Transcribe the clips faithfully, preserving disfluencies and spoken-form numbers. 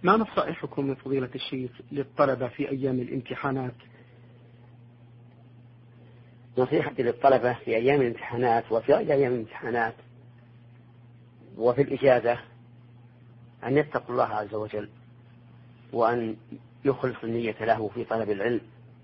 ما نصائحكم من فضيلة الشيخ للطلبة في أيام الامتحانات؟ نصيحتي للطلبة في أيام الامتحانات وفي غير أيام الامتحانات وفي الإجازة أن يتقوا الله عز وجل، وأن يخلص النية له في طلب العلم،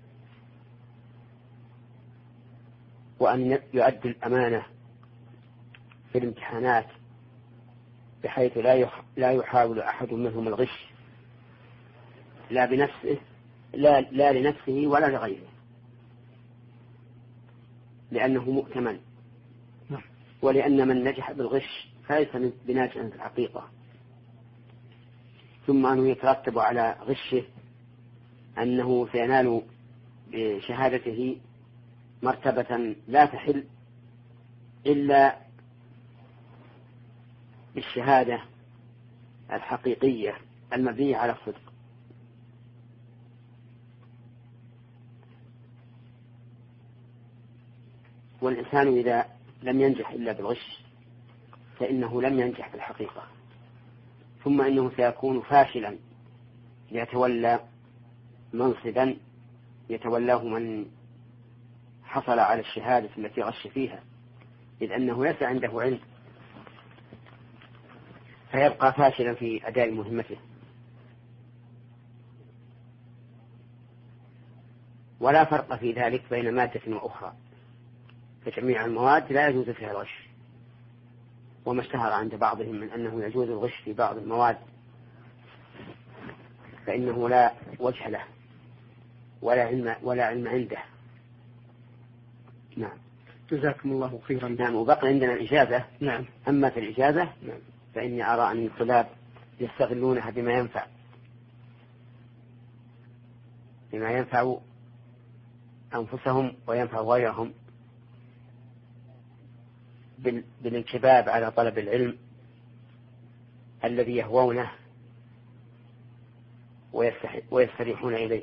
وأن يؤدي الأمانة في الامتحانات بحيث لا يحاول أحد منهم الغش، لا بنفسه لا, لا لنفسه ولا لغيره، لأنه مؤتمن، ولأن من نجح بالغش فليس بناجح في الحقيقة. ثم أنه يترتب على غشه أنه سينال بشهادته مرتبة لا تحل إلا بالشهادة الحقيقية المبنية على الصدق. والإنسان إذا لم ينجح إلا بالغش فإنه لم ينجح في الحقيقة، ثم إنه سيكون فاشلا ليتولى منصبا يتولاه من حصل على الشهادة التي غش فيها، إذ أنه ليس عنده علم، فيبقى فاشلا في أداء مهمته. ولا فرق في ذلك بين مادة وأخرى، فجميع المواد لا يجوز فيها الغش، وما اشتهر عند بعضهم من أنه يجوز الغش في بعض المواد فإنه لا وجه له ولا علم, ولا علم عنده. نعم. جزاكم الله خيرا. نعم. وبقي عندنا الإجازة. نعم. أما في الإجازة نعم. فإني أرى أن الطلاب يستغلونها بما ينفع بما ينفع أنفسهم وينفع غيرهم بالانكباب على طلب العلم الذي يهوونه ويستريحون إليه.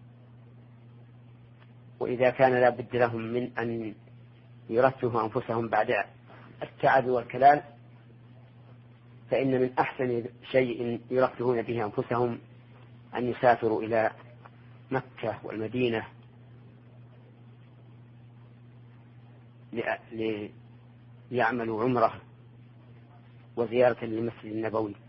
وإذا كان لا بد لهم من أن يرفهوا أنفسهم بعد التعب والكلال فإن من أحسن شيء يرفهون به أنفسهم أن يسافروا إلى مكة والمدينة ليعملوا عمرة وزيارة للمسجد النبوي.